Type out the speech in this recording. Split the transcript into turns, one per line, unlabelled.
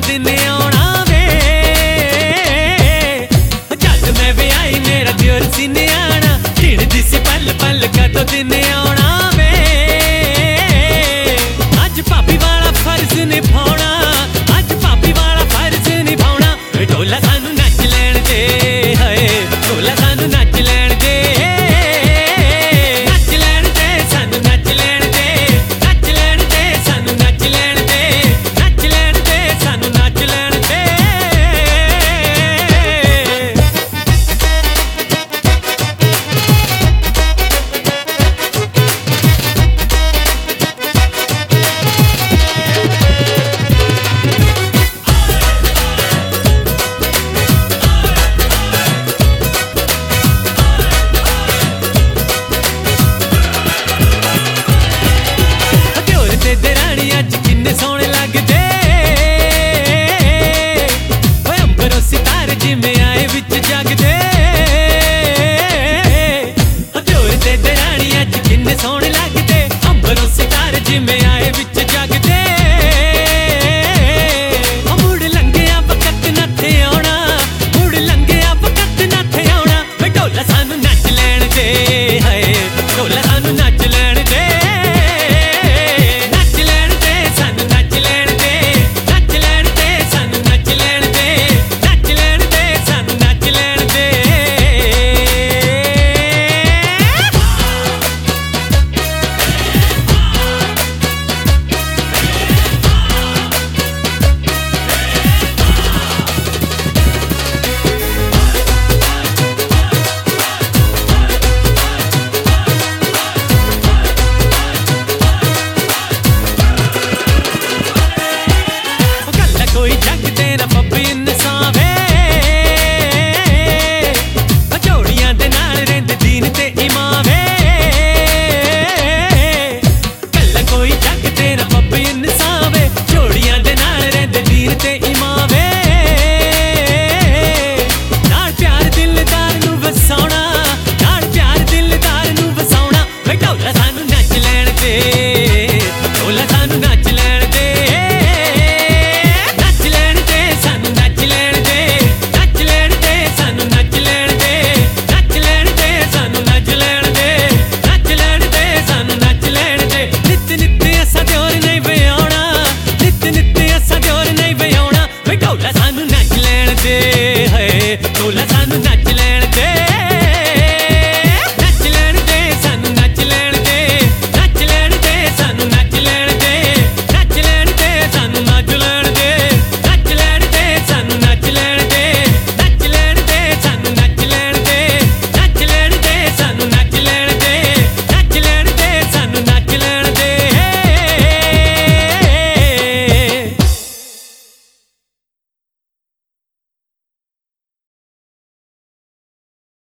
दिन आना वे जद मैं भी आई मेरा दिल सीने आना ढिड़ दिसी पल पल कदों दिन आना वे अज भाभी वाला फर्ज निभाना अज भाभी वाला फर्ज निभाना ढोला सानू नच लैण दे हाय ढोला सानू नच लैण दे सोने लगदे अंबरों सितारे जिमें आए विच जगदे दियोर ते दरानी अज किन्ने सोने लगदे अंबरों सितारे जिमें आए विच जगदे मुड़ लंघिया वक्त नथे आउणा मुड़ लंघिया वक्त नथे आउणा ढोला सानू नच लैण दे हाय ढोला सानू नच लैण दे कोई जग तेरा पप्पी इंसावे जोड़ियां दे नाल रहिंदे दीन ते इमावे कल्ला कोई जग तेरा पप्पी इंसावे जोड़ियां दे नाल रहिंदे दीन ते इमावे नाल प्यार दिलदार नू वसाउणा नाल प्यार दिलदार नू वसाउणा ढोला सानू नच लैण दे ढोला सानू नच